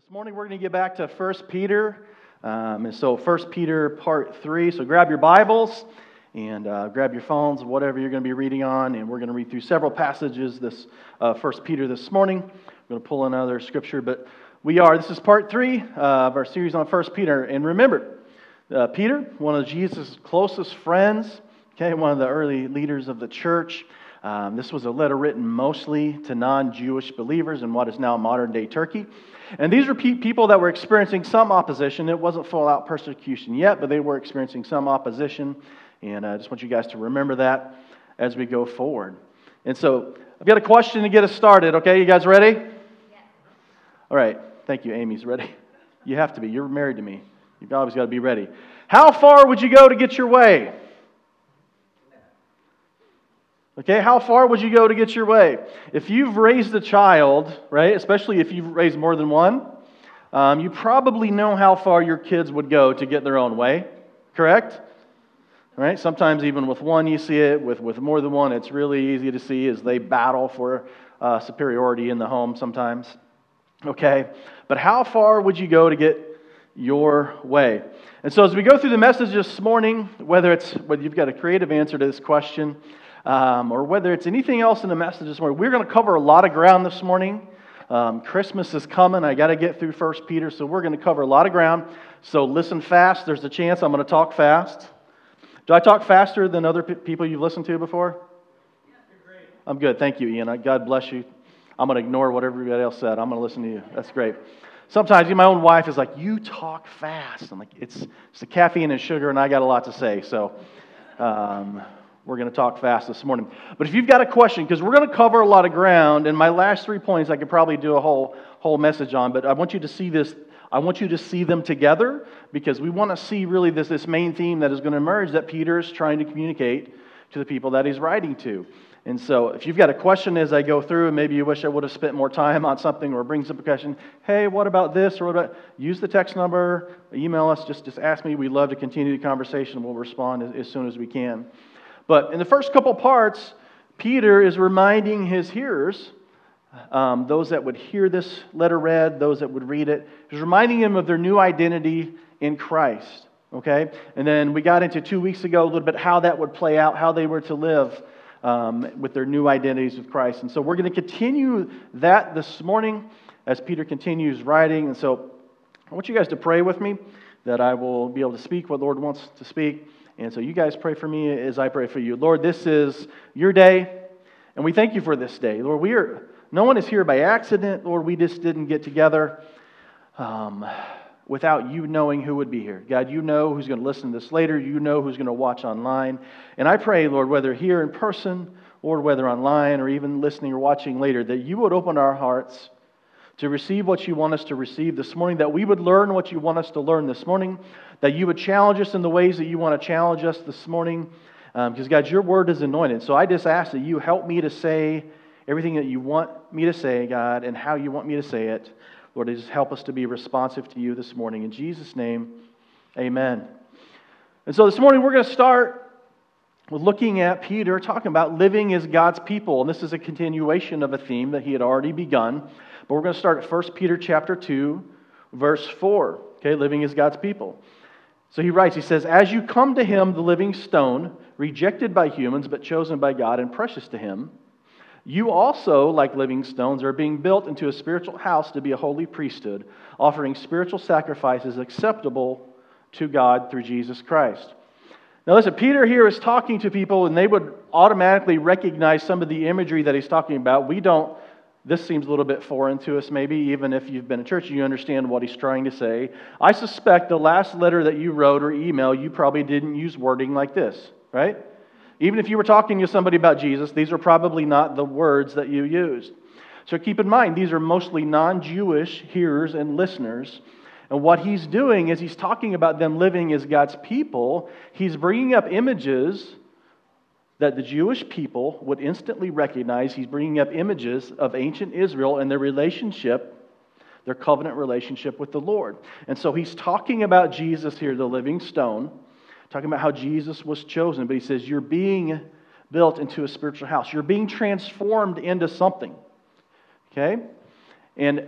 This morning we're going to get back to 1 Peter, and so 1 Peter part 3. So grab your Bibles and grab your phones, whatever you're going to be reading on, and we're going to read through several passages this 1 Peter this morning. We're going to pull another scripture, but this is part 3 of our series on 1 Peter. And remember, Peter, one of Jesus' closest friends, one of the early leaders of the church. This was a letter written mostly to non-Jewish believers in what is now modern-day Turkey. And these were people that were experiencing some opposition. It wasn't full-out persecution yet, but they were experiencing some opposition. And I just want you guys to remember that as we go forward. And so I've got a question to get us started. Okay, you guys ready? Yes. All right. Thank you, Amy's ready. You have to be. You're married to me. You've always got to be ready. How far would you go to get your way? Okay, how far would you go to get your way? If you've raised a child, right, especially if you've raised more than one, you probably know how far your kids would go to get their own way, correct? Right? Sometimes even with one you see it, with more than one it's really easy to see as they battle for superiority in the home sometimes. Okay, but how far would you go to get your way? And so as we go through the message this morning, whether you've got a creative answer to this question, or whether it's anything else in the message this morning, we're going to cover a lot of ground this morning. Christmas is coming. I got to get through 1 Peter, so we're going to cover a lot of ground. So listen fast. There's a chance I'm going to talk fast. Do I talk faster than other people you've listened to before? Yeah, you're great. I'm good. Thank you, Ian. God bless you. I'm going to ignore what everybody else said. I'm going to listen to you. That's great. Sometimes my own wife is like, you talk fast. I'm like, it's the caffeine and sugar, and I got a lot to say. So we're going to talk fast this morning. But if you've got a question, because we're going to cover a lot of ground, and my last 3 points I could probably do a whole message on, but I want you to see this. I want you to see them together, because we want to see really this main theme that is going to emerge that Peter is trying to communicate to the people that he's writing to. And so if you've got a question as I go through, and maybe you wish I would have spent more time on something, or brings up a question, hey, what about this, or what about, use the text number, email us, just ask me. We'd love to continue the conversation. We'll respond as soon as we can. But in the first couple parts, Peter is reminding his hearers, those that would hear this letter read, those that would read it, he's reminding them of their new identity in Christ. Okay? And then we got into 2 weeks ago a little bit how that would play out, how they were to live with their new identities with Christ. And so we're going to continue that this morning as Peter continues writing. And so I want you guys to pray with me that I will be able to speak what the Lord wants to speak. And so you guys pray for me as I pray for you. Lord, this is your day, and we thank you for this day. Lord, no one is here by accident. Lord, we just didn't get together without you knowing who would be here. God, you know who's going to listen to this later. You know who's going to watch online. And I pray, Lord, whether here in person, or whether online, or even listening or watching later, that you would open our hearts to receive what you want us to receive this morning, that we would learn what you want us to learn this morning, that you would challenge us in the ways that you want to challenge us this morning, because God, your word is anointed. So I just ask that you help me to say everything that you want me to say, God, and how you want me to say it. Lord, just help us to be responsive to you this morning. In Jesus' name, amen. And so this morning we're going to start with looking at Peter talking about living as God's people. And this is a continuation of a theme that he had already begun. But we're going to start at 1 Peter chapter 2, verse 4. Okay, living as God's people. So he writes, he says, as you come to him, the living stone, rejected by humans, but chosen by God and precious to him, you also, like living stones, are being built into a spiritual house to be a holy priesthood, offering spiritual sacrifices acceptable to God through Jesus Christ. Now listen, Peter here is talking to people, and they would automatically recognize some of the imagery that he's talking about. This seems a little bit foreign to us maybe, even if you've been in church and you understand what he's trying to say. I suspect the last letter that you wrote or email, you probably didn't use wording like this, right? Even if you were talking to somebody about Jesus, these are probably not the words that you used. So keep in mind, these are mostly non-Jewish hearers and listeners. And what he's doing is he's talking about them living as God's people. He's bringing up images that the Jewish people would instantly recognize. He's bringing up images of ancient Israel and their relationship, their covenant relationship with the Lord. And so he's talking about Jesus here, the living stone, talking about how Jesus was chosen. But he says, you're being built into a spiritual house. You're being transformed into something. Okay? And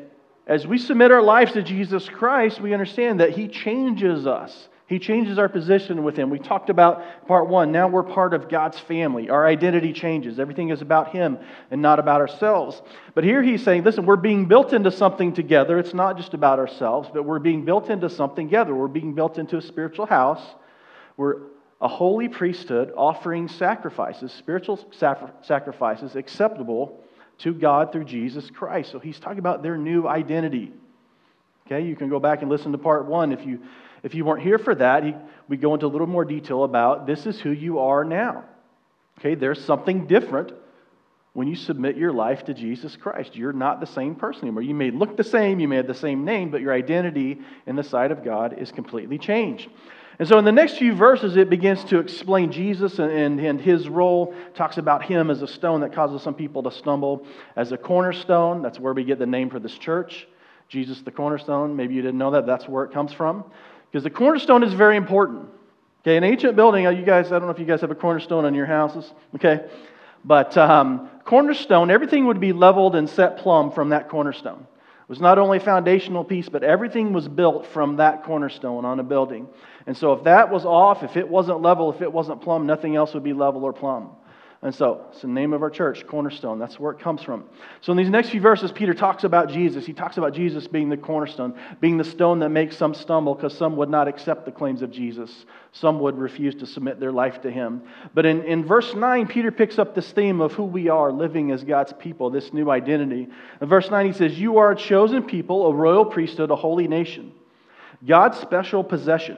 as we submit our lives to Jesus Christ, we understand that He changes us. He changes our position with Him. We talked about part 1. Now we're part of God's family. Our identity changes. Everything is about Him and not about ourselves. But here He's saying, listen, we're being built into something together. It's not just about ourselves, but we're being built into something together. We're being built into a spiritual house. We're a holy priesthood offering sacrifices, spiritual sacrifices acceptable to God through Jesus Christ. So He's talking about their new identity. Okay, you can go back and listen to part 1 if you weren't here for that. We go into a little more detail about this is who you are now. Okay, there's something different when you submit your life to Jesus Christ. You're not the same person anymore. You may look the same, you may have the same name, but your identity in the sight of God is completely changed. And so in the next few verses, it begins to explain Jesus and His role. It talks about Him as a stone that causes some people to stumble, as a cornerstone. That's where we get the name for this church. Jesus the cornerstone. Maybe you didn't know that. That's where it comes from. Because the cornerstone is very important. Okay, an ancient building, I don't know if you guys have a cornerstone on your houses. Okay, but cornerstone, everything would be leveled and set plumb from that cornerstone. It was not only a foundational piece, but everything was built from that cornerstone on a building. And so if that was off, if it wasn't level, if it wasn't plumb, nothing else would be level or plumb. And so it's the name of our church, Cornerstone. That's where it comes from. So in these next few verses, Peter talks about Jesus. He talks about Jesus being the cornerstone, being the stone that makes some stumble because some would not accept the claims of Jesus. Some would refuse to submit their life to Him. But in verse 9, Peter picks up this theme of who we are living as God's people, this new identity. In verse 9, he says, "You are a chosen people, a royal priesthood, a holy nation, God's special possession."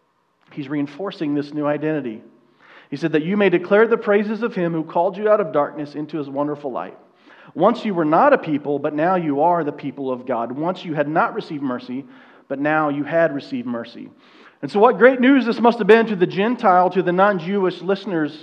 He's reinforcing this new identity. He said that you may declare the praises of Him who called you out of darkness into His wonderful light. Once you were not a people, but now you are the people of God. Once you had not received mercy, but now you had received mercy. And so what great news this must have been to the Gentile, to the non-Jewish listeners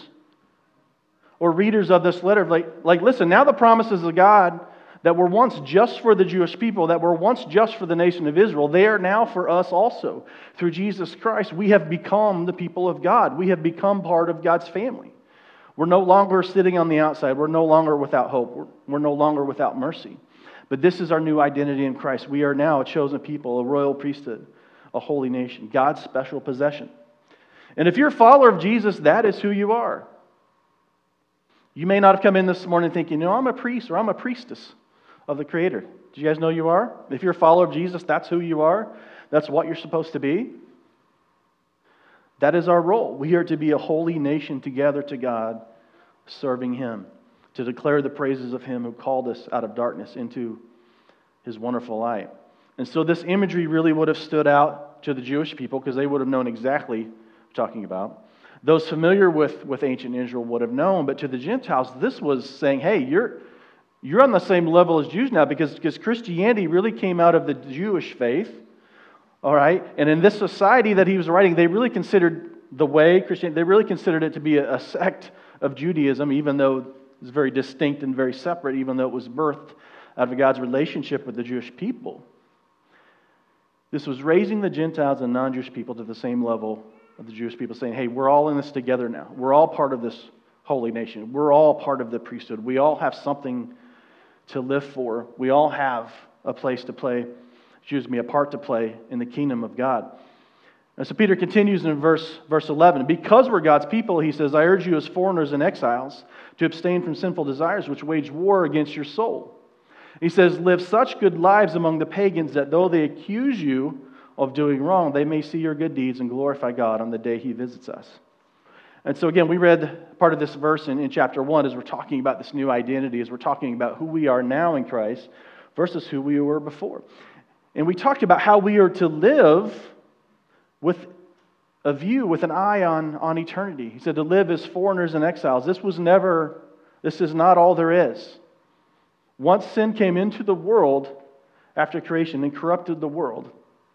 or readers of this letter. Like, listen, now the promises of God that were once just for the Jewish people, that were once just for the nation of Israel, they are now for us also. Through Jesus Christ, we have become the people of God. We have become part of God's family. We're no longer sitting on the outside. We're no longer without hope. We're no longer without mercy. But this is our new identity in Christ. We are now a chosen people, a royal priesthood, a holy nation, God's special possession. And if you're a follower of Jesus, that is who you are. You may not have come in this morning thinking, I'm a priest or I'm a priestess of the Creator. Do you guys know you are? If you're a follower of Jesus, that's who you are. That's what you're supposed to be. That is our role. We are to be a holy nation together to God, serving Him, to declare the praises of Him who called us out of darkness into His wonderful light. And so this imagery really would have stood out to the Jewish people because they would have known exactly what we're talking about. Those familiar with ancient Israel would have known, but to the Gentiles, this was saying, hey, you're on the same level as Jews now because Christianity really came out of the Jewish faith, all right? And in this society that he was writing, they really considered the way, Christianity, they really considered it to be a sect of Judaism, even though it was very distinct and very separate, even though it was birthed out of God's relationship with the Jewish people. This was raising the Gentiles and non-Jewish people to the same level of the Jewish people, saying, hey, we're all in this together now. We're all part of this holy nation. We're all part of the priesthood. We all have something to live for. We all have a place to play, a part to play in the kingdom of God. And so Peter continues in verse 11. Because we're God's people, he says, I urge you as foreigners and exiles to abstain from sinful desires which wage war against your soul. He says, live such good lives among the pagans that though they accuse you of doing wrong, they may see your good deeds and glorify God on the day He visits us. And so again, we read part of this verse in chapter 1 as we're talking about this new identity, as we're talking about who we are now in Christ versus who we were before. And we talked about how we are to live with a view, with an eye on eternity. He said to live as foreigners and exiles. This is not all there is. Once sin came into the world after creation and corrupted the world,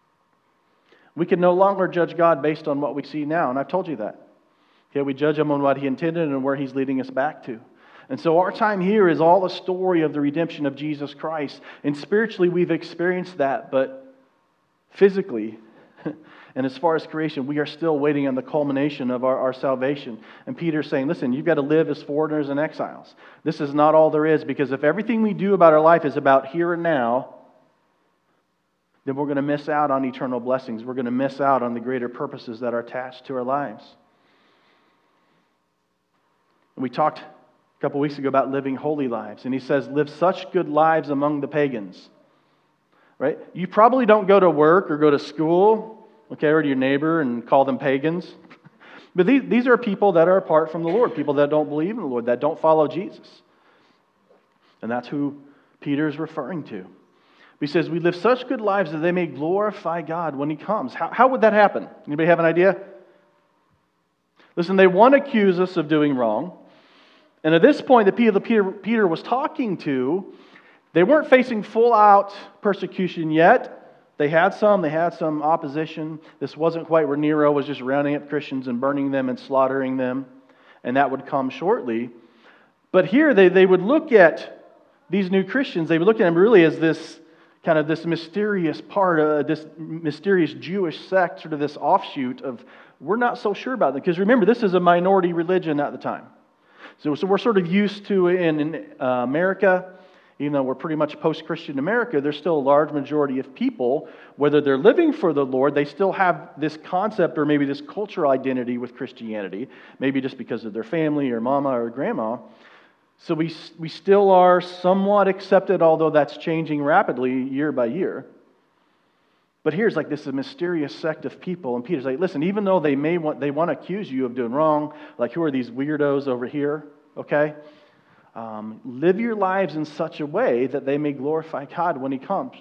we can no longer judge God based on what we see now. And I've told you that. Okay, we judge Him on what He intended and where He's leading us back to. And so our time here is all the story of the redemption of Jesus Christ. And spiritually, we've experienced that. But physically, and as far as creation, we are still waiting on the culmination of our salvation. And Peter's saying, listen, you've got to live as foreigners and exiles. This is not all there is. Because if everything we do about our life is about here and now, then we're going to miss out on eternal blessings. We're going to miss out on the greater purposes that are attached to our lives. And we talked a couple weeks ago about living holy lives. And he says, live such good lives among the pagans. Right? You probably don't go to work or go to school, okay, or to your neighbor and call them pagans. But these are people that are apart from the Lord, people that don't believe in the Lord, that don't follow Jesus. And that's who Peter is referring to. He says, we live such good lives that they may glorify God when He comes. How would that happen? Anybody have an idea? Listen, they want to accuse us of doing wrong. And at this point, the people that Peter was talking to, they weren't facing full-out persecution yet. They had some opposition. This wasn't quite where Nero was just rounding up Christians and burning them and slaughtering them. And that would come shortly. But here they would look at these new Christians, they would look at them really as this kind of this mysterious part, this mysterious Jewish sect, sort of this offshoot of, we're not so sure about them. Because remember, this is a minority religion at the time. So we're sort of used to in America, even though we're pretty much post-Christian America, there's still a large majority of people, whether they're living for the Lord, they still have this concept or maybe this cultural identity with Christianity, maybe just because of their family or mama or grandma. So we still are somewhat accepted, although that's changing rapidly year by year. But here's like this mysterious sect of people, and Peter's like, listen, even though they want to accuse you of doing wrong, like who are these weirdos over here, okay? Live your lives in such a way that they may glorify God when He comes.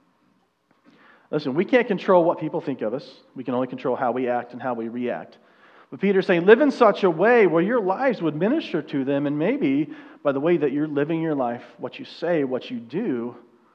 Listen, we can't control what people think of us. We can only control how we act and how we react. But Peter's saying, live in such a way where your lives would minister to them, and maybe by the way that you're living your life, what you say, what you do,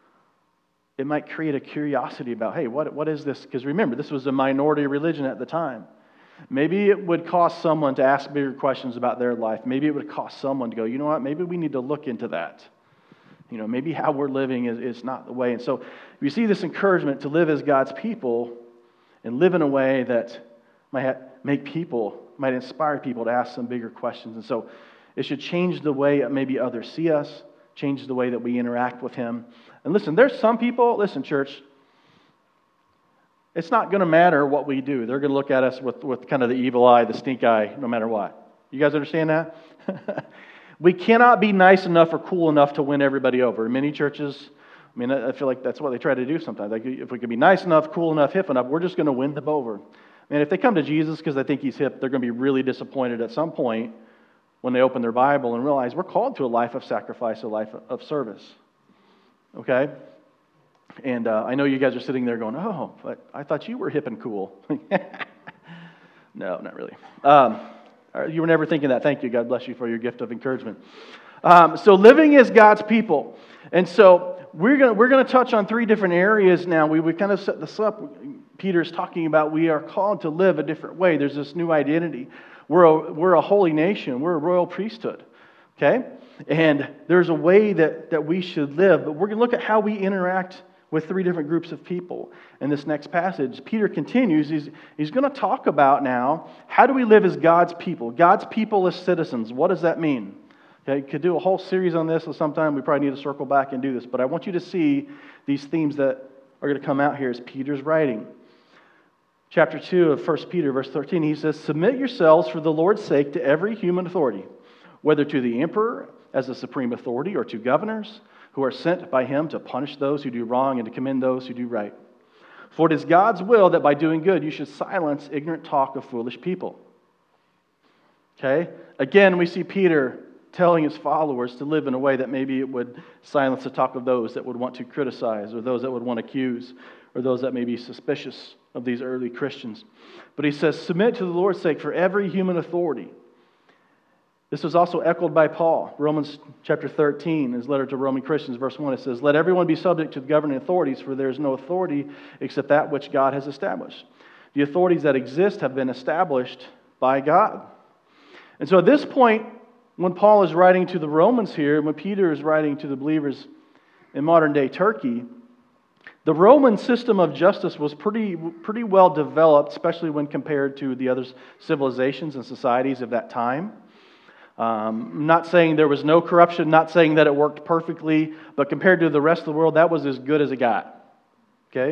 it might create a curiosity about, hey, what is this? Because remember, this was a minority religion at the time. Maybe it would cause someone to ask bigger questions about their life. Maybe it would cause someone to go, you know what, maybe we need to look into that. You know, maybe how we're living is not the way. And so you see this encouragement to live as God's people and live in a way that might inspire people to ask some bigger questions. And so it should change the way maybe others see us, change the way that we interact with Him. And listen, there's some people, listen, church, it's not going to matter what we do. They're going to look at us with kind of the evil eye, the stink eye, no matter what. You guys understand that? We cannot be nice enough or cool enough to win everybody over. In many churches, I mean, I feel like that's what they try to do sometimes. Like, if we can be nice enough, cool enough, hip enough, we're just going to win them over. And if they come to Jesus because they think He's hip, they're going to be really disappointed at some point when they open their Bible and realize we're called to a life of sacrifice, a life of service. Okay? And I know you guys are sitting there going, oh, but I thought you were hip and cool. No, not really. You were never thinking that. Thank you. God bless you for your gift of encouragement. So living as God's people. And so we're going to touch on three different areas now. We kind of set this up. Peter's talking about we are called to live a different way. There's this new identity. We're a holy nation. We're a royal priesthood. Okay? And there's a way that we should live. But we're going to look at how we interact with three different groups of people. In this next passage, Peter continues. He's going to talk about now, how do we live as God's people as citizens. What does that mean? Okay, could do a whole series on this, or sometime we probably need to circle back and do this. But I want you to see these themes that are going to come out here as Peter's writing. Chapter 2 of 1 Peter, verse 13, he says, submit yourselves for the Lord's sake to every human authority, whether to the emperor as the supreme authority or to governors who are sent by him to punish those who do wrong and to commend those who do right. For it is God's will that by doing good you should silence ignorant talk of foolish people. Okay? Again, we see Peter telling his followers to live in a way that maybe it would silence the talk of those that would want to criticize, or those that would want to accuse, or those that may be suspicious of these early Christians. But he says, submit to the Lord's sake for every human authority. This was also echoed by Paul. Romans chapter 13, his letter to Roman Christians, verse 1, it says, let everyone be subject to the governing authorities, for there is no authority except that which God has established. The authorities that exist have been established by God. And so at this point, when Paul is writing to the Romans here, when Peter is writing to the believers in modern-day Turkey, the Roman system of justice was pretty well developed, especially when compared to the other civilizations and societies of that time. I'm not saying there was no corruption, not saying that it worked perfectly, but compared to the rest of the world, that was as good as it got. Okay?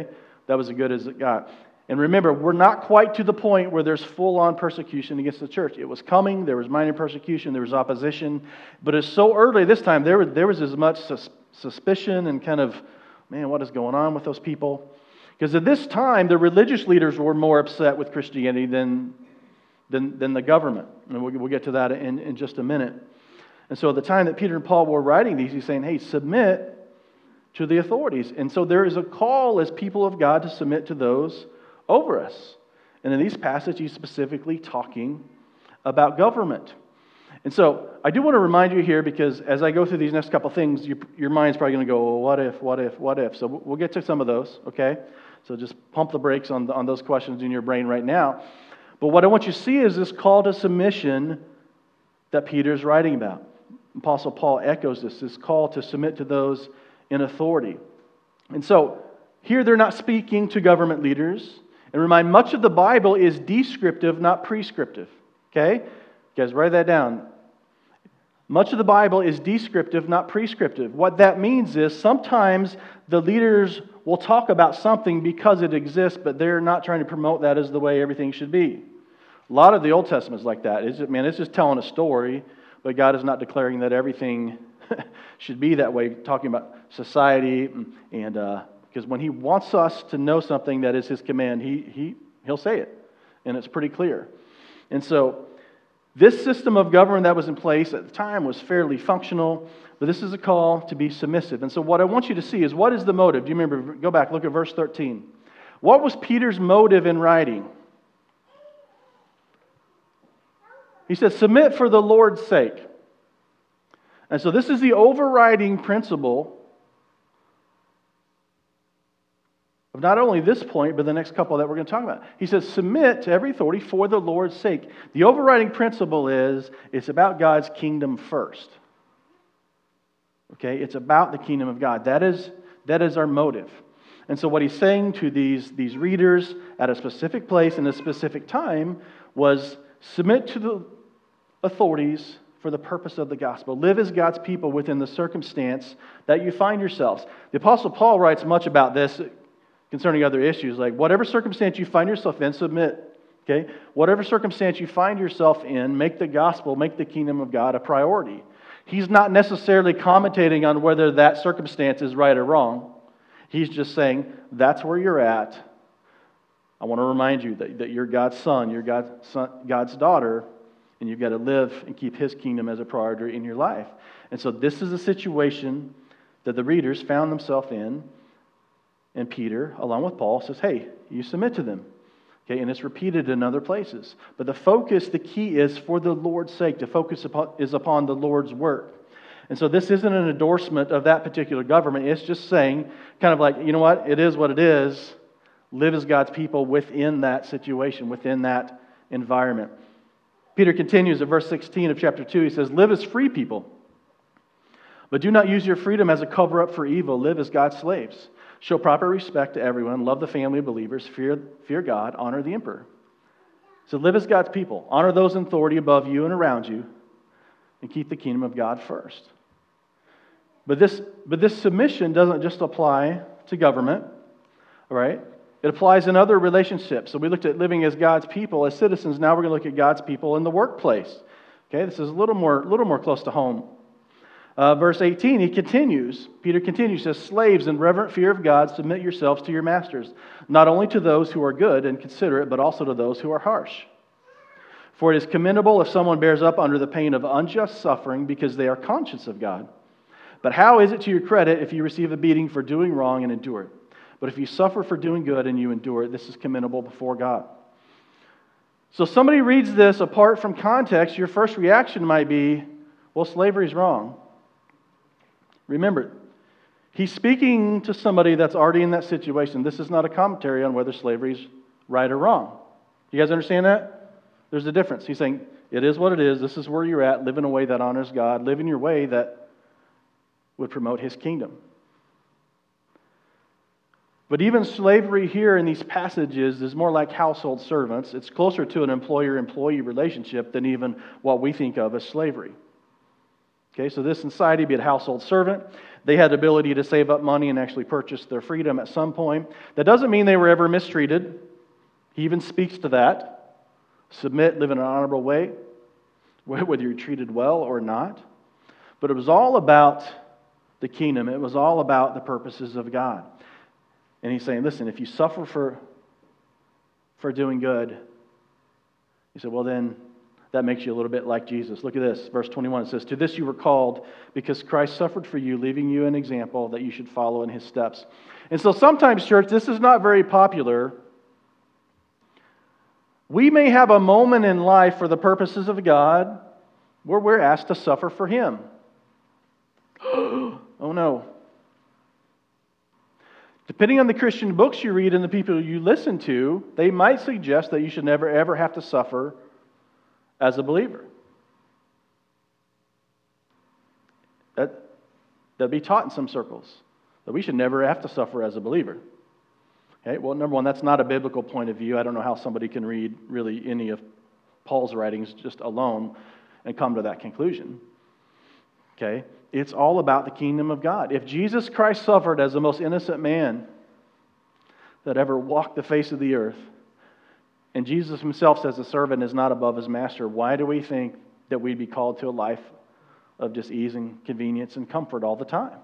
that was as good as it got. And remember, we're not quite to the point where there's full-on persecution against the church. It was coming. There was minor persecution. There was opposition. But it's so early this time, there was as much suspicion and kind of, man, what is going on with those people? Because at this time, the religious leaders were more upset with Christianity than the government. And we'll get to that in just a minute. And so at the time that Peter and Paul were writing these, he's saying, hey, submit to the authorities. And so there is a call as people of God to submit to those over us. And in these passages, he's specifically talking about government. And so I do want to remind you here, because as I go through these next couple things, your mind's probably going to go, well, what if, what if, what if? So we'll get to some of those, okay? So just pump the brakes on those questions in your brain right now. But what I want you to see is this call to submission that Peter's writing about. Apostle Paul echoes this call to submit to those in authority. And so here they're not speaking to government leaders. And remind, much of the Bible is descriptive, not prescriptive. Okay? You guys write that down. Much of the Bible is descriptive, not prescriptive. What that means is sometimes the leaders will talk about something because it exists, but they're not trying to promote that as the way everything should be. A lot of the Old Testament is like that. It's just telling a story, but God is not declaring that everything should be that way, talking about society and because when He wants us to know something that is His command, He'll say it, and it's pretty clear. And so this system of government that was in place at the time was fairly functional, but this is a call to be submissive. And so what I want you to see is, what is the motive? Do you remember? Go back, look at verse 13. What was Peter's motive in writing? He says, submit for the Lord's sake. And so this is the overriding principle of not only this point, but the next couple that we're going to talk about. He says, submit to every authority for the Lord's sake. The overriding principle is, it's about God's kingdom first. Okay? It's about the kingdom of God. That is our motive. And so what he's saying to these readers at a specific place in a specific time was, submit to the authorities for the purpose of the gospel. Live as God's people within the circumstance that you find yourselves. The Apostle Paul writes much about this concerning other issues, like whatever circumstance you find yourself in, submit. Okay? Whatever circumstance you find yourself in, make the gospel, make the kingdom of God a priority. He's not necessarily commentating on whether that circumstance is right or wrong. He's just saying, that's where you're at. I want to remind you that you're God's son, you're God's daughter, and you've got to live and keep His kingdom as a priority in your life. And so this is a situation that the readers found themselves in. And Peter, along with Paul, says, hey, you submit to them. Okay, and it's repeated in other places. But the focus, the key is for the Lord's sake. The focus is upon the Lord's work. And so this isn't an endorsement of that particular government. It's just saying, kind of like, you know what? It is what it is. Live as God's people within that situation, within that environment. Peter continues at verse 16 of chapter 2. He says, live as free people. But do not use your freedom as a cover-up for evil. Live as God's slaves. Show proper respect to everyone. Love the family of believers. Fear God. Honor the emperor. So live as God's people. Honor those in authority above you and around you. And keep the kingdom of God first. But this submission doesn't just apply to government. All right? It applies in other relationships. So we looked at living as God's people, as citizens. Now we're going to look at God's people in the workplace. Okay? This is a little more close to home. Verse 18, Peter continues, says, slaves, in reverent fear of God, submit yourselves to your masters, not only to those who are good and considerate, but also to those who are harsh. For it is commendable if someone bears up under the pain of unjust suffering because they are conscious of God. But how is it to your credit if you receive a beating for doing wrong and endure it? But if you suffer for doing good and you endure it, this is commendable before God. So somebody reads this apart from context, your first reaction might be, well, slavery's wrong. Remember, he's speaking to somebody that's already in that situation. This is not a commentary on whether slavery is right or wrong. You guys understand that? There's a difference. He's saying, it is what it is. This is where you're at. Live in a way that honors God. Live in your way that would promote His kingdom. But even slavery here in these passages is more like household servants. It's closer to an employer-employee relationship than even what we think of as slavery. Okay, so this in society, be a household servant. They had the ability to save up money and actually purchase their freedom at some point. That doesn't mean they were ever mistreated. He even speaks to that. Submit, live in an honorable way, whether you're treated well or not. But it was all about the kingdom. It was all about the purposes of God. And he's saying, listen, if you suffer for doing good, he said, well then, that makes you a little bit like Jesus. Look at this, verse 21. It says, to this you were called, because Christ suffered for you, leaving you an example that you should follow in his steps. And so sometimes, church, this is not very popular. We may have a moment in life for the purposes of God where we're asked to suffer for him. Oh no. Depending on the Christian books you read and the people you listen to, they might suggest that you should never ever have to suffer as a believer. That'd be taught in some circles, that we should never have to suffer as a believer. Okay, well, number one, that's not a biblical point of view. I don't know how somebody can read really any of Paul's writings just alone and come to that conclusion. Okay, it's all about the kingdom of God. If Jesus Christ suffered as the most innocent man that ever walked the face of the earth, and Jesus himself says the servant is not above his master, why do we think that we'd be called to a life of just ease and convenience and comfort all the time?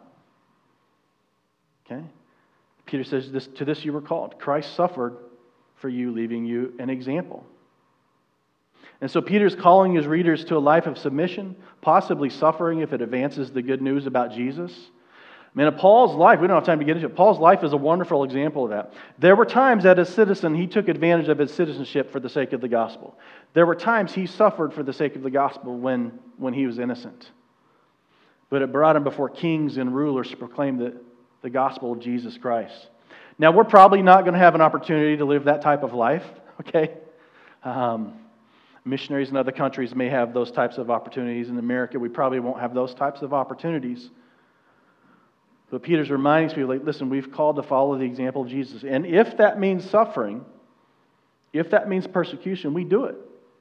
Okay? Peter says, to this you were called. Christ suffered for you, leaving you an example. And so Peter's calling his readers to a life of submission, possibly suffering if it advances the good news about Jesus. I mean, Paul's life, we don't have time to get into it. Paul's life is a wonderful example of that. There were times that as a citizen, he took advantage of his citizenship for the sake of the gospel. There were times he suffered for the sake of the gospel when he was innocent. But it brought him before kings and rulers to proclaim the gospel of Jesus Christ. Now, we're probably not going to have an opportunity to live that type of life, okay? Missionaries in other countries may have those types of opportunities. In America, we probably won't have those types of opportunities. But Peter's reminding people, like, listen, we've called to follow the example of Jesus. And if that means suffering, if that means persecution, we do it.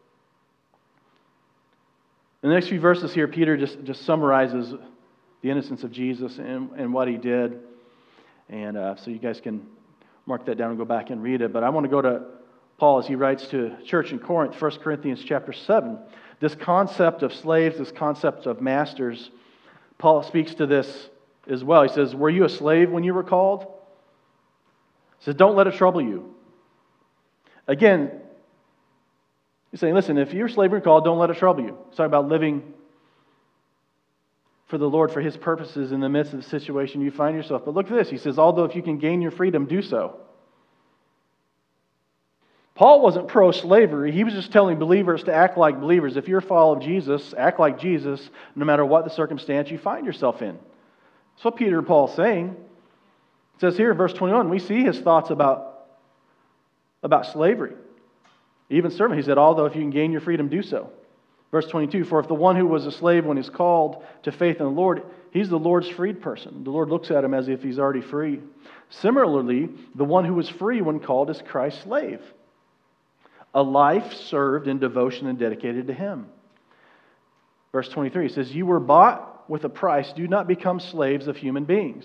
In the next few verses here, Peter just summarizes the innocence of Jesus and what he did. And so you guys can mark that down and go back and read it. But I want to go to Paul as he writes to a church in Corinth, 1 Corinthians chapter 7. This concept of slaves, this concept of masters, Paul speaks to this as well. He says, were you a slave when you were called? He says, don't let it trouble you. Again, he's saying, listen, if you're a slave when you're called, don't let it trouble you. He's talking about living for the Lord, for his purposes in the midst of the situation you find yourself. But look at this. He says, although if you can gain your freedom, do so. Paul wasn't pro-slavery. He was just telling believers to act like believers. If you're a follower of Jesus, act like Jesus no matter what the circumstance you find yourself in. That's what Peter and Paul are saying. It says here in verse 21, we see his thoughts about slavery. Even servant, he said, although if you can gain your freedom, do so. Verse 22, for if the one who was a slave when he's called to faith in the Lord, he's the Lord's freed person. The Lord looks at him as if he's already free. Similarly, the one who was free when called is Christ's slave. A life served in devotion and dedicated to him. Verse 23 says, you were bought with a price. Do not become slaves of human beings.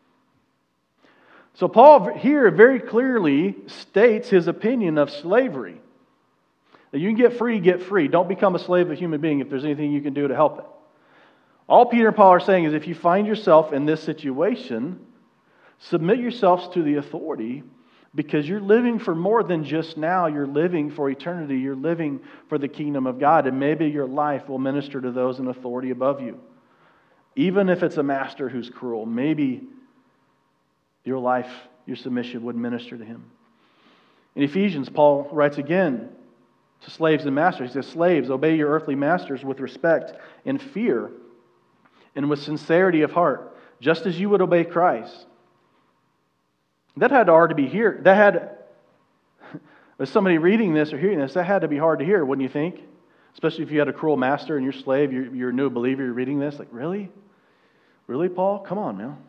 So Paul here very clearly states his opinion of slavery. That you can get free, get free. Don't become a slave of a human being if there's anything you can do to help it. All Peter and Paul are saying is if you find yourself in this situation, submit yourselves to the authority, because you're living for more than just now. You're living for eternity. You're living for the kingdom of God. And maybe your life will minister to those in authority above you. Even if it's a master who's cruel, maybe your life, your submission would minister to him. In Ephesians, Paul writes again to slaves and masters. He says, slaves, obey your earthly masters with respect and fear and with sincerity of heart, just as you would obey Christ. That had to hard to be here. That had, as somebody reading this or hearing this, that had to be hard to hear, wouldn't you think? Especially if you had a cruel master and you're a slave, you're a new believer, you're reading this. Like, really? Really, Paul? Come on now.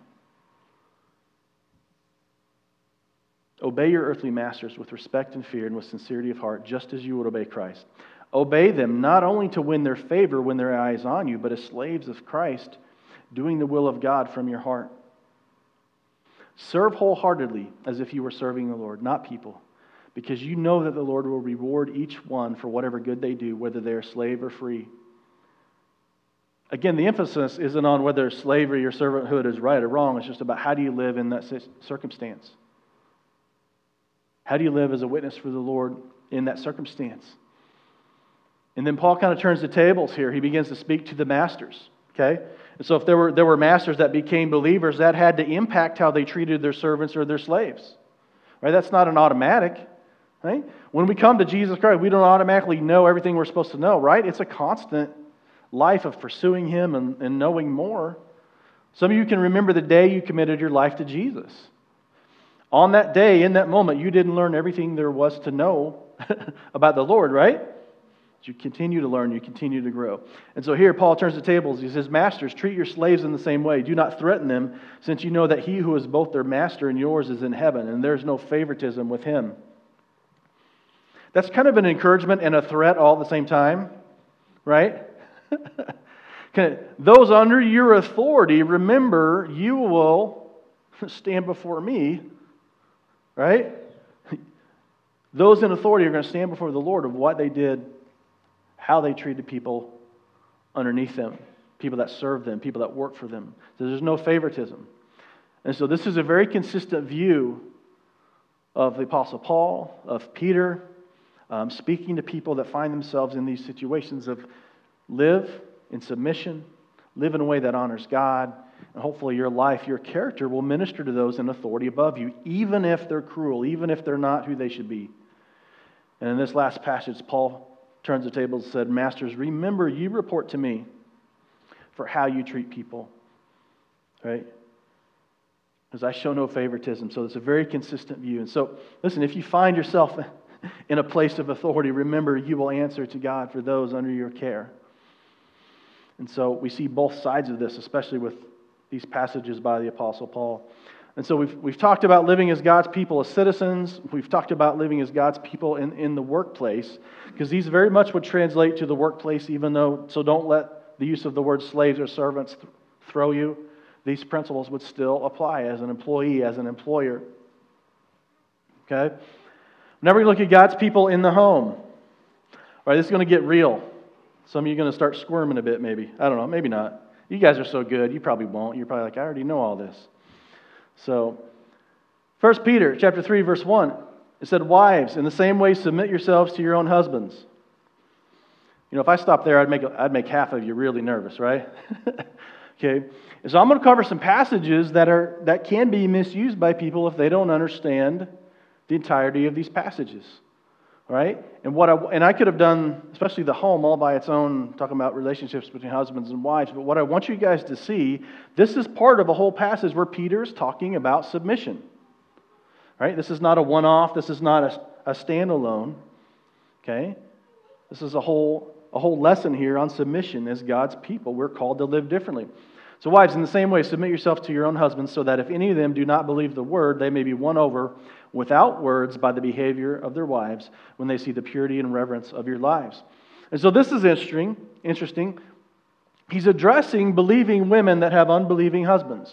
Obey your earthly masters with respect and fear and with sincerity of heart, just as you would obey Christ. Obey them not only to win their favor when their eye is on you, but as slaves of Christ, doing the will of God from your heart. Serve wholeheartedly as if you were serving the Lord, not people, because you know that the Lord will reward each one for whatever good they do, whether they're slave or free. Again, the emphasis isn't on whether slavery or servanthood is right or wrong. It's just about how do you live in that circumstance. How do you live as a witness for the Lord in that circumstance? And then Paul kind of turns the tables here. He begins to speak to the masters. Okay? And so if there were masters that became believers, that had to impact how they treated their servants or their slaves. Right? That's not an automatic. Right? When we come to Jesus Christ, we don't automatically know everything we're supposed to know, right? It's a constant life of pursuing Him and knowing more. Some of you can remember the day you committed your life to Jesus. On that day, in that moment, you didn't learn everything there was to know about the Lord, right? You continue to learn, you continue to grow. And so here Paul turns the tables. He says, Masters, treat your slaves in the same way. Do not threaten them, since you know that He who is both their master and yours is in heaven, and there's no favoritism with Him. That's kind of an encouragement and a threat all at the same time, right? Those under your authority, remember, you will stand before me, right? Those in authority are going to stand before the Lord of what they did, how they treated people underneath them, people that served them, people that worked for them. So there's no favoritism. And so this is a very consistent view of the Apostle Paul, of Peter, speaking to people that find themselves in these situations of live in submission, live in a way that honors God, and hopefully your life, your character will minister to those in authority above you, even if they're cruel, even if they're not who they should be. And in this last passage, Paul turns the tables and said, Masters, remember you report to me for how you treat people. Right? Because I show no favoritism. So it's a very consistent view. And so, listen, if you find yourself in a place of authority, remember you will answer to God for those under your care. And so we see both sides of this, especially with these passages by the Apostle Paul. And so we've talked about living as God's people as citizens. We've talked about living as God's people in the workplace, because these very much would translate to the workplace, even though, so don't let the use of the word slaves or servants throw you. These principles would still apply as an employee, as an employer. Okay? Whenever we look at God's people in the home, all right, this is going to get real. Some of you are going to start squirming a bit, maybe. I don't know, maybe not. You guys are so good, you probably won't. You're probably like, I already know all this. So, 1 Peter chapter 3, verse 1, it said, Wives, in the same way submit yourselves to your own husbands. You know, if I stopped there, I'd make half of you really nervous, right? Okay. So I'm going to cover some passages that can be misused by people if they don't understand the entirety of these passages. Right? And I could have done, especially the home, all by its own, talking about relationships between husbands and wives. But what I want you guys to see, this is part of a whole passage where Peter is talking about submission. Right? This is not a one-off. This is not a standalone. Okay? This is a whole lesson here on submission as God's people. We're called to live differently. So wives, in the same way, submit yourself to your own husbands, so that if any of them do not believe the word, they may be won over without words by the behavior of their wives when they see the purity and reverence of your lives. And so this is interesting. He's addressing believing women that have unbelieving husbands.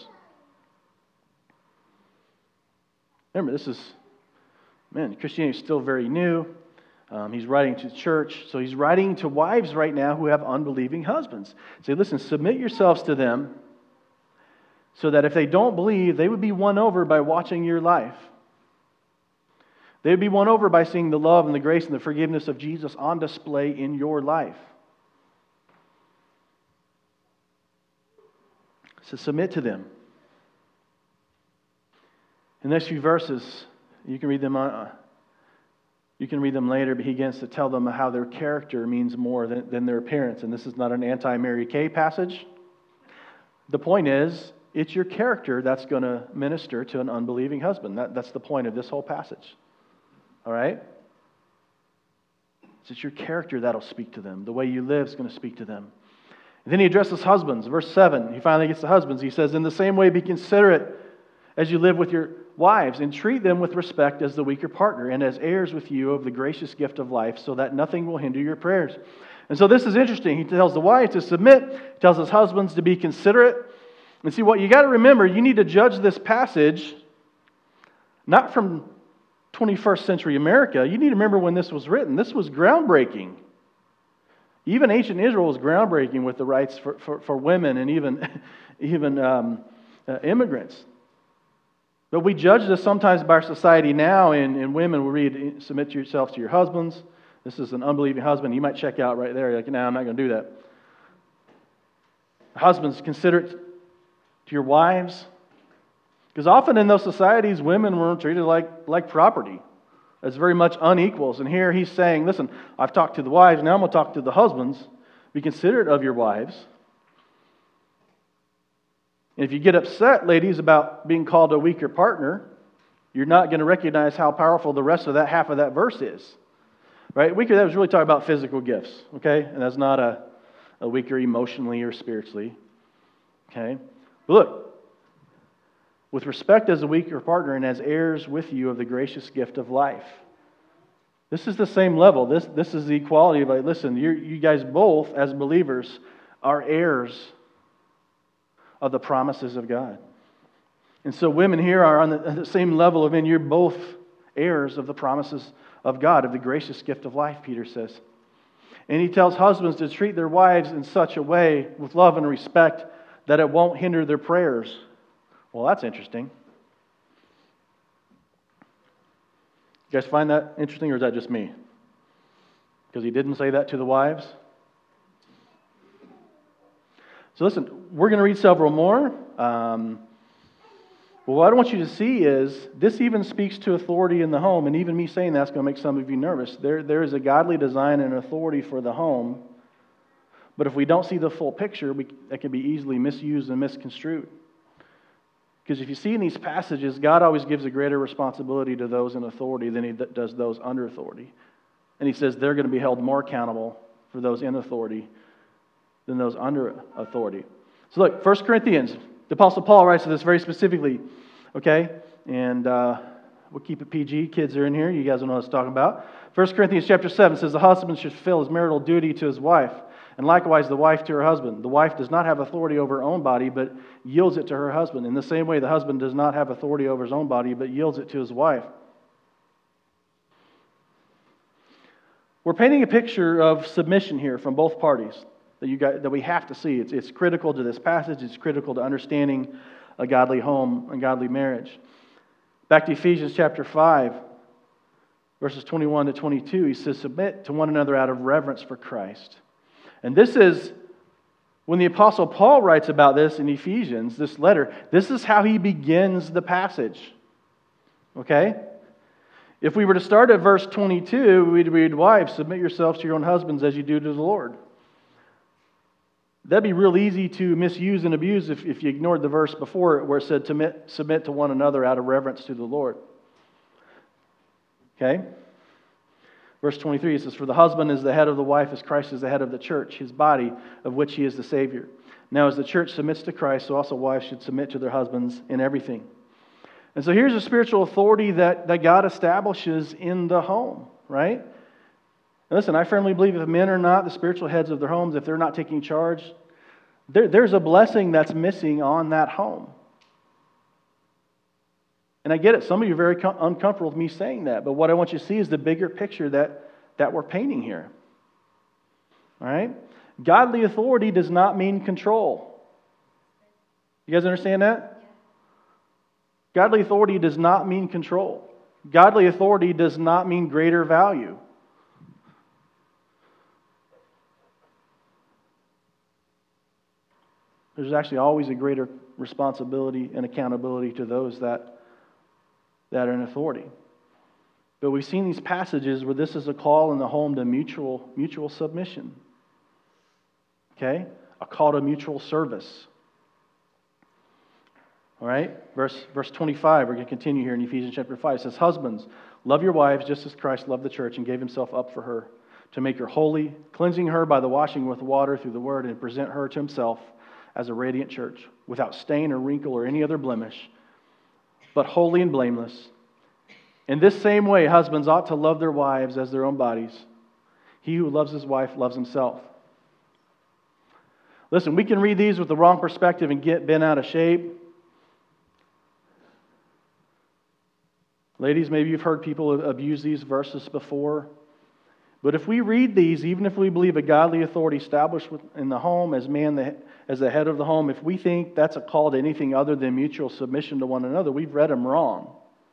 Remember, Christianity is still very new. He's writing to the church, so he's writing to wives right now who have unbelieving husbands. Say, listen, submit yourselves to them so that if they don't believe, they would be won over by watching your life. They would be won over by seeing the love and the grace and the forgiveness of Jesus on display in your life. So submit to them. In the next few verses, you can read them later, but he begins to tell them how their character means more than their appearance. And this is not an anti-Mary Kay passage. The point is, it's your character that's going to minister to an unbelieving husband. That's the point of this whole passage. All right? It's your character that'll speak to them. The way you live is going to speak to them. And then he addresses husbands. Verse 7, he finally gets to husbands. He says, in the same way, be considerate as you live with your wives, and treat them with respect as the weaker partner, and as heirs with you of the gracious gift of life, so that nothing will hinder your prayers. And so this is interesting. He tells the wives to submit, he tells his husbands to be considerate. And see, what you got to remember, you need to judge this passage not from 21st century America. You need to remember when this was written. This was groundbreaking. Even ancient Israel was groundbreaking with the rights for women and even immigrants. But we judge this sometimes by our society now, and women will read, submit yourselves to your husbands. This is an unbelieving husband. You might check out right there. You're like, no, I'm not going to do that. Husbands, consider it to your wives. Because often in those societies, women were treated like property, as very much unequals. And here he's saying, listen, I've talked to the wives, now I'm going to talk to the husbands. Be considerate of your wives. And if you get upset, ladies, about being called a weaker partner, you're not going to recognize how powerful the rest of that half of that verse is. Right? Weaker, that was really talking about physical gifts. Okay? And that's not a weaker emotionally or spiritually. Okay? But look, with respect as a weaker partner and as heirs with you of the gracious gift of life. This is the same level. This is the equality of, like, listen, you guys both, as believers, are heirs of the promises of God. And so women here are on the same level of, you're both heirs of the promises of God, of the gracious gift of life, Peter says. And he tells husbands to treat their wives in such a way, with love and respect, that it won't hinder their prayers. Well, that's interesting. You guys find that interesting, or is that just me? Because he didn't say that to the wives? So listen, we're going to read several more. Well, what I want you to see is, this even speaks to authority in the home, and even me saying that's going to make some of you nervous. There is a godly design and authority for the home, but if we don't see the full picture, that can be easily misused and misconstrued. Because if you see in these passages, God always gives a greater responsibility to those in authority than He does those under authority. And He says they're going to be held more accountable for those in authority than those under authority. So look, 1 Corinthians, the Apostle Paul writes to this very specifically, okay? And we'll keep it PG. Kids are in here. You guys know what I'm talking about. 1 Corinthians chapter 7 says, the husband should fulfill his marital duty to his wife, and likewise the wife to her husband. The wife does not have authority over her own body, but yields it to her husband. In the same way, the husband does not have authority over his own body, but yields it to his wife. We're painting a picture of submission here from both parties that we have to see. It's critical to this passage. It's critical to understanding a godly home, a godly marriage. Back to Ephesians chapter 5, verses 21 to 22, he says, submit to one another out of reverence for Christ. And this is, when the Apostle Paul writes about this in Ephesians, this letter, this is how he begins the passage. Okay? If we were to start at verse 22, we'd read, wives, submit yourselves to your own husbands as you do to the Lord. That'd be real easy to misuse and abuse if you ignored the verse before it where it said, submit to one another out of reverence to the Lord. Okay? Verse 23, it says, for the husband is the head of the wife as Christ is the head of the church, His body, of which He is the Savior. Now as the church submits to Christ, so also wives should submit to their husbands in everything. And so here's a spiritual authority that God establishes in the home, right? And listen, I firmly believe if men are not the spiritual heads of their homes, if they're not taking charge, there's a blessing that's missing on that home. And I get it. Some of you are very uncomfortable with me saying that. But what I want you to see is the bigger picture that we're painting here. All right? Godly authority does not mean control. You guys understand that? Godly authority does not mean control. Godly authority does not mean greater value. There's actually always a greater responsibility and accountability to those that are in authority. But we've seen these passages where this is a call in the home to mutual submission. Okay? A call to mutual service. All right? Verse 25, we're going to continue here in Ephesians chapter 5. It says, husbands, love your wives just as Christ loved the church and gave Himself up for her, to make her holy, cleansing her by the washing with water through the word, and present her to Himself as a radiant church, without stain or wrinkle or any other blemish, but holy and blameless. In this same way, husbands ought to love their wives as their own bodies. He who loves his wife loves himself. Listen, we can read these with the wrong perspective and get bent out of shape. Ladies, maybe you've heard people abuse these verses before. But if we read these, even if we believe a godly authority established in the home as as the head of the home, if we think that's a call to anything other than mutual submission to one another, we've read them wrong.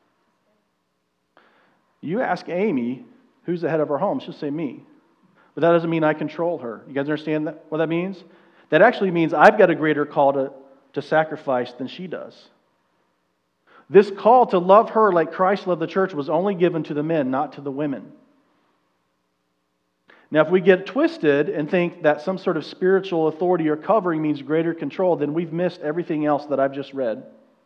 You ask Amy, who's the head of her home, she'll say me. But that doesn't mean I control her. You guys understand what that means? That actually means I've got a greater call to sacrifice than she does. This call to love her like Christ loved the church was only given to the men, not to the women. Now, if we get twisted and think that some sort of spiritual authority or covering means greater control, then we've missed everything else that I've just read.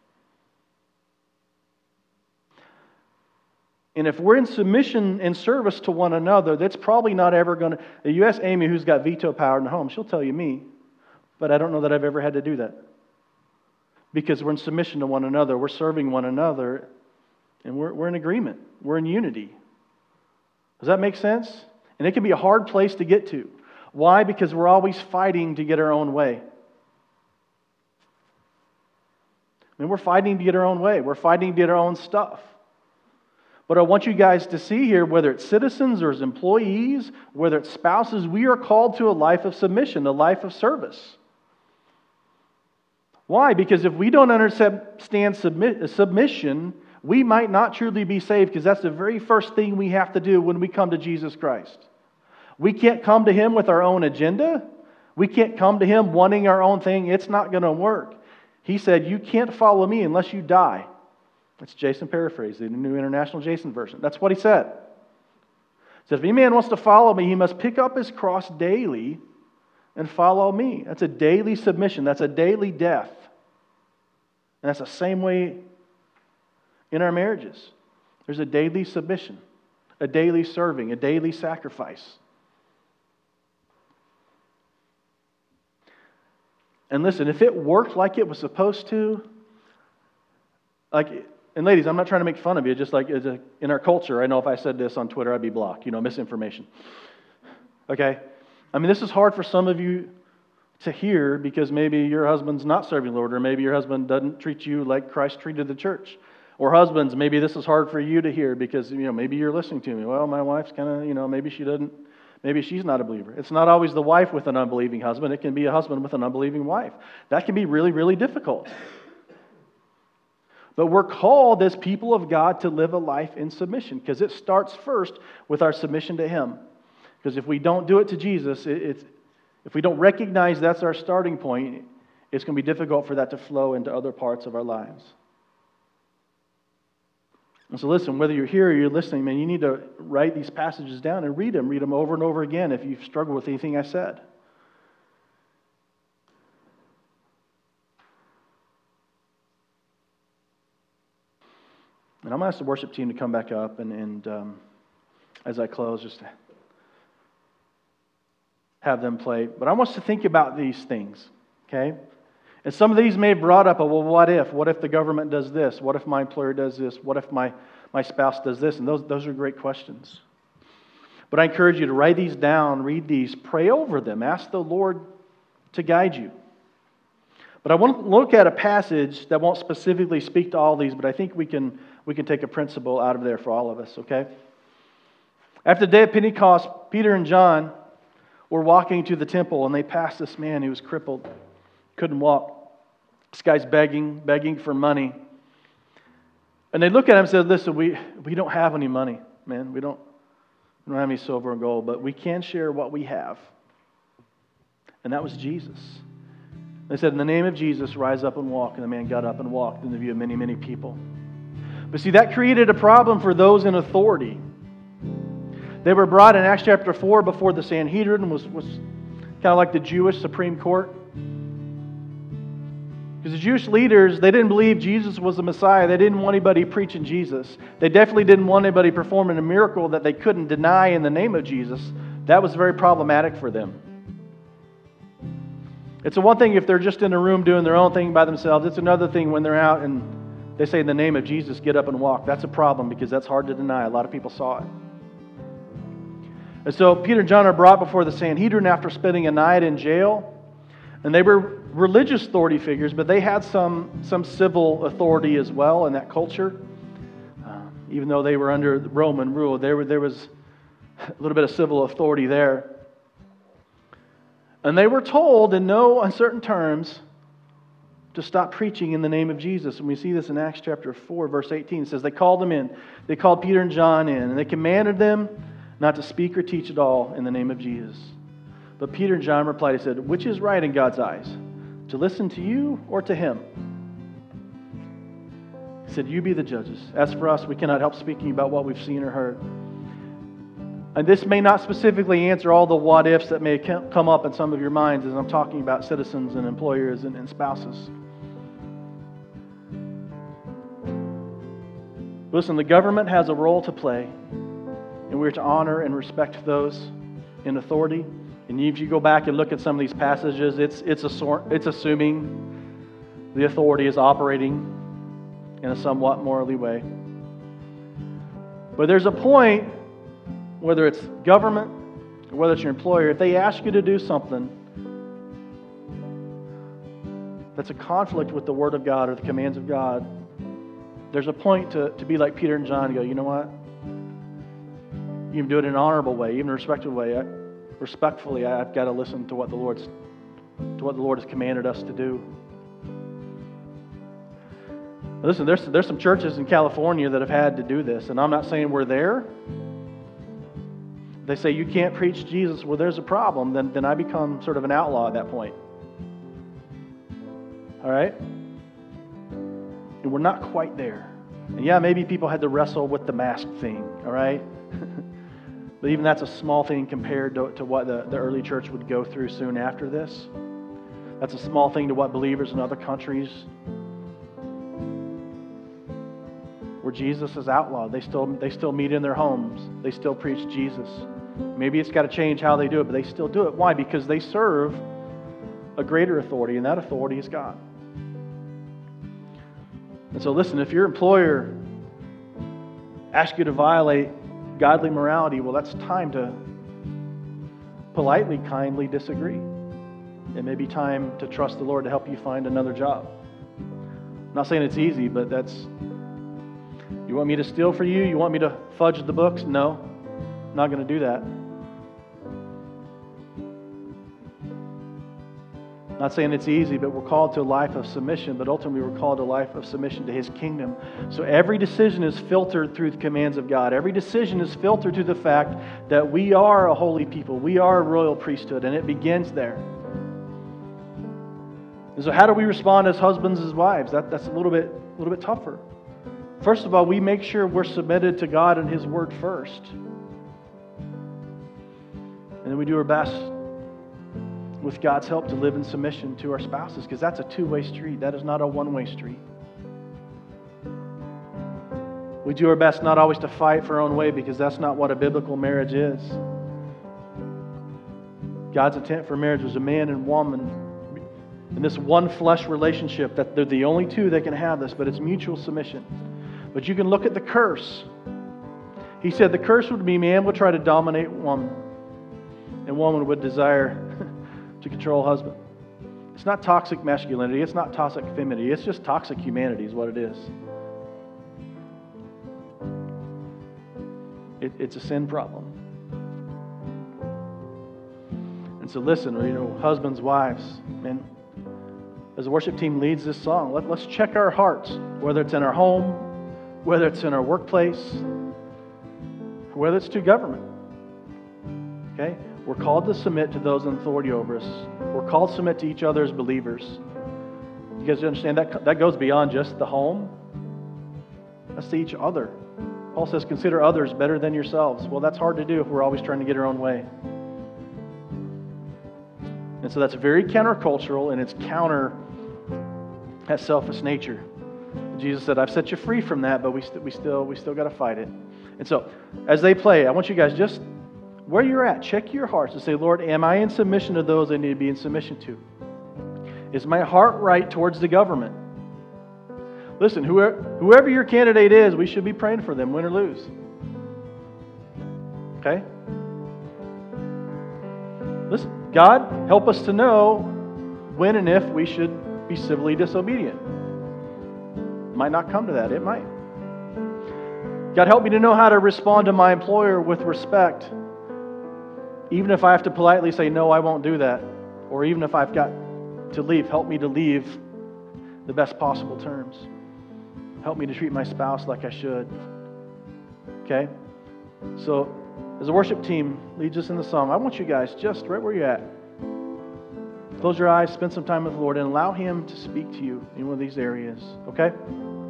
And if we're in submission and service to one another, that's probably not ever going to... You ask Amy, who's got veto power in the home, she'll tell you me. But I don't know that I've ever had to do that. Because we're in submission to one another, we're serving one another, and we're in agreement. We're in unity. Does that make sense? And it can be a hard place to get to. Why? Because we're always fighting to get our own way. We're fighting to get our own way. We're fighting to get our own stuff. But I want you guys to see here, whether it's citizens or as employees, whether it's spouses, we are called to a life of submission, a life of service. Why? Because if we don't understand submission, we might not truly be saved, because that's the very first thing we have to do when we come to Jesus Christ. We can't come to Him with our own agenda. We can't come to Him wanting our own thing. It's not going to work. He said, you can't follow me unless you die. That's Jason paraphrased, the New International Jason Version. That's what he said. He said, if any man wants to follow me, he must pick up his cross daily and follow me. That's a daily submission. That's a daily death. And that's the same way in our marriages. There's a daily submission, a daily serving, a daily sacrifice. And listen, if it worked like it was supposed to, and ladies, I'm not trying to make fun of you, just like in our culture, I know if I said this on Twitter, I'd be blocked, misinformation. Okay? I mean, this is hard for some of you to hear because maybe your husband's not serving the Lord, or maybe your husband doesn't treat you like Christ treated the church. Or husbands, maybe this is hard for you to hear because, maybe you're listening to me. Well, my wife's kind of, maybe she's not a believer. It's not always the wife with an unbelieving husband. It can be a husband with an unbelieving wife. That can be really, really difficult. But we're called as people of God to live a life in submission, because it starts first with our submission to Him. Because if we don't do it to Jesus, if we don't recognize that's our starting point, it's going to be difficult for that to flow into other parts of our lives. And so listen, whether you're here or you're listening, man, you need to write these passages down and read them over and over again if you've struggled with anything I said. And I'm going to ask the worship team to come back up and as I close, just have them play. But I want us to think about these things, okay? And some of these may have brought up, well, what if? What if the government does this? What if my employer does this? What if my spouse does this? And those are great questions. But I encourage you to write these down, read these, pray over them, ask the Lord to guide you. But I want to look at a passage that won't specifically speak to all these, but I think we can take a principle out of there for all of us, okay? After the day of Pentecost, Peter and John were walking to the temple, and they passed this man who was crippled, couldn't walk. This guy's begging for money. And they look at him and said, listen, we don't have any money, man. We don't have any silver and gold, but we can share what we have. And that was Jesus. They said, in the name of Jesus, rise up and walk. And the man got up and walked in the view of many, many people. But see, that created a problem for those in authority. They were brought in Acts chapter 4 before the Sanhedrin, was kind of like the Jewish Supreme Court. Because the Jewish leaders, they didn't believe Jesus was the Messiah. They didn't want anybody preaching Jesus. They definitely didn't want anybody performing a miracle that they couldn't deny in the name of Jesus. That was very problematic for them. It's one thing if they're just in a room doing their own thing by themselves. It's another thing when they're out and they say, in the name of Jesus, get up and walk. That's a problem because that's hard to deny. A lot of people saw it. And so Peter and John are brought before the Sanhedrin after spending a night in jail. And they were religious authority figures, but they had some civil authority as well in that culture. Even though they were under Roman rule, there was a little bit of civil authority there. And they were told in no uncertain terms to stop preaching in the name of Jesus. And we see this in Acts chapter 4, verse 18. It says, they called them in. They called Peter and John in, and they commanded them not to speak or teach at all in the name of Jesus. But Peter and John replied, he said, which is right in God's eyes, to listen to you or to him? He said, you be the judges. As for us, we cannot help speaking about what we've seen or heard. And this may not specifically answer all the what-ifs that may come up in some of your minds as I'm talking about citizens and employers and spouses. Listen, the government has a role to play, and we're to honor and respect those in authority. And if you go back and look at some of these passages, it's assuming the authority is operating in a somewhat morally way. But there's a point, whether it's government or whether it's your employer, if they ask you to do something that's a conflict with the Word of God or the commands of God, there's a point to be like Peter and John and go, you know what? You can do it in an honorable way, even a respectful way. Respectfully, I've got to listen to what the Lord has commanded us to do. Listen, there's some churches in California that have had to do this, and I'm not saying we're there. They say you can't preach Jesus. Well, there's a problem. Then I become sort of an outlaw at that point. All right? And we're not quite there. And yeah, maybe people had to wrestle with the mask thing. All right? But even that's a small thing compared to what the early church would go through soon after this. That's a small thing to what believers in other countries, where Jesus is outlawed, they still meet in their homes. They still preach Jesus. Maybe it's got to change how they do it, but they still do it. Why? Because they serve a greater authority, and that authority is God. And so listen, if your employer asks you to violate godly morality, well, that's time to politely, kindly disagree. It may be time to trust the Lord to help you find another job. I'm not saying it's easy, but you want me to steal for you? You want me to fudge the books? No, I'm not going to do that. Not saying it's easy, but we're called to a life of submission, but ultimately we're called to a life of submission to His kingdom. So every decision is filtered through the commands of God. Every decision is filtered through the fact that we are a holy people. We are a royal priesthood, and it begins there. And so how do we respond as husbands, as wives? That's a little bit tougher. First of all, we make sure we're submitted to God and His Word first. And then we do our best with God's help to live in submission to our spouses, because that's a two-way street. That is not a one-way street. We do our best not always to fight for our own way, because that's not what a biblical marriage is. God's intent for marriage was a man and woman in this one flesh relationship, that they're the only two that can have this, but it's mutual submission. But you can look at the curse. He said the curse would be man would try to dominate woman, and woman would desire to control husband. It's not toxic masculinity. It's not toxic femininity. It's just toxic humanity is what it is. It's a sin problem. And so listen, husbands, wives, men, as the worship team leads this song, let's check our hearts, whether it's in our home, whether it's in our workplace, whether it's to government. Okay? We're called to submit to those in authority over us. We're called to submit to each other as believers. You guys understand that goes beyond just the home? That's to each other. Paul says, consider others better than yourselves. Well, that's hard to do if we're always trying to get our own way. And so that's very countercultural, and it's counter that selfish nature. Jesus said, I've set you free from that, but we still got to fight it. And so, as they play, I want you guys just, where you're at, check your hearts and say, Lord, am I in submission to those I need to be in submission to? Is my heart right towards the government? Listen, whoever your candidate is, we should be praying for them, win or lose. Okay? Listen, God, help us to know when and if we should be civilly disobedient. Might not come to that. It might. God, help me to know how to respond to my employer with respect, even if I have to politely say, no, I won't do that. Or even if I've got to leave, help me to leave the best possible terms. Help me to treat my spouse like I should. Okay? So, as the worship team leads us in the song, I want you guys, just right where you're at, close your eyes, spend some time with the Lord, and allow Him to speak to you in one of these areas. Okay?